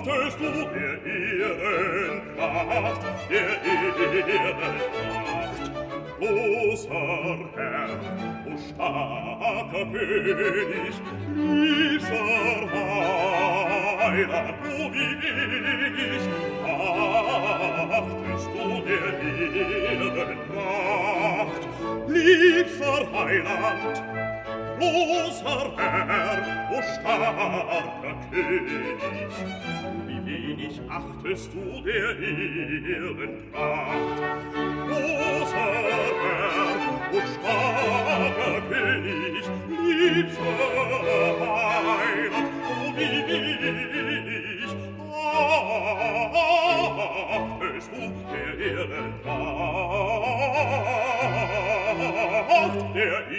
achtest du der Ehrenpracht, der Ehrenpracht. Großer Herr, o starker König, liebster Heiland, o wie wenig achtest du der Ehrenpracht, liebster Heiland, großer Herr, o starker König, wie wenig achtest du der Ehrenpracht, großer Herr, o starker König, liebster Heiland, o wie wenig achtest du der Ehrenpracht, der